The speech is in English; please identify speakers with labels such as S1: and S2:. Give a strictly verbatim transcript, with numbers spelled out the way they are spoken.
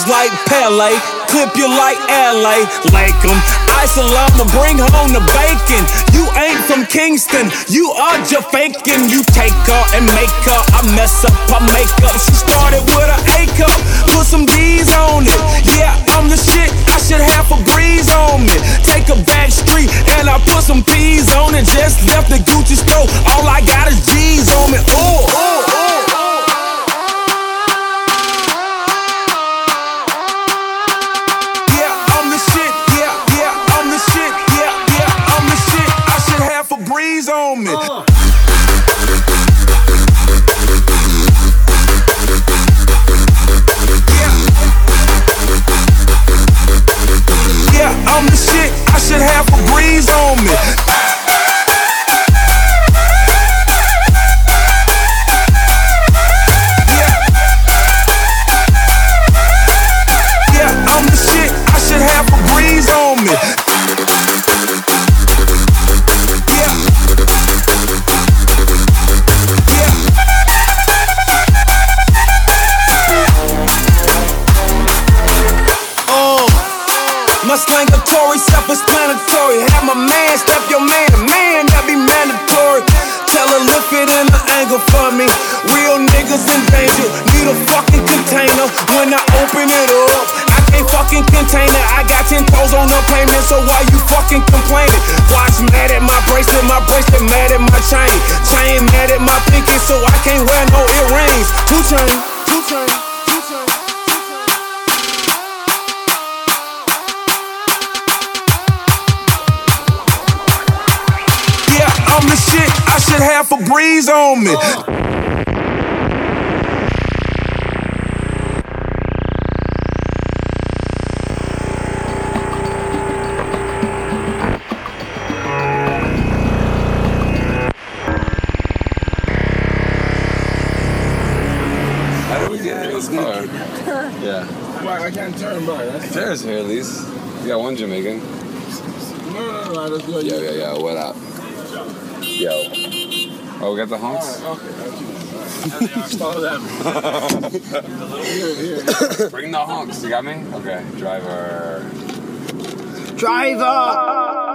S1: like Pele, clip you like L A, Lake 'em. Ice and llama, bring home the bacon. You ain't from Kingston, you are just faking. You take her and make her, I mess up her makeup. She started with an A cup, put some D's on it. Yeah, I'm the shit, I should have a breeze on me. Take a back street and I put some P's on it. Just left the Gucci store, all I got is G's on me. Ooh, ooh, ooh. Breeze on me. Uh. Yeah. Yeah, I'm the shit. I should have a breeze on me. Yeah. Yeah, I'm the shit. I should have a breeze on me. My slangatory, self-explanatory. Have my man step your man, man, that be mandatory. Tell her lift it in the angle for me. Real niggas in danger, need a fucking container. When I open it up, I can't fucking contain it. I got ten toes on the payment, so why you fucking complaining? Watch mad at my bracelet, my bracelet mad at my chain. Chain mad at my pinky, so I can't wear no earrings. Two chain, two chain, two chain. I'm the shit, I should have a breeze on me. Uh.
S2: How do we get in this car? Yeah.
S3: Why I can't turn by? That's
S2: There's here at least. You got one Jamaican.
S3: No, no, no, let's go.
S2: Yo, yo, yo, what up? Yo. Oh, we got the honks?
S3: Right, okay, okay. Follow them. Here, here.
S2: Bring the honks. You got me? Okay. Driver.
S1: Driver!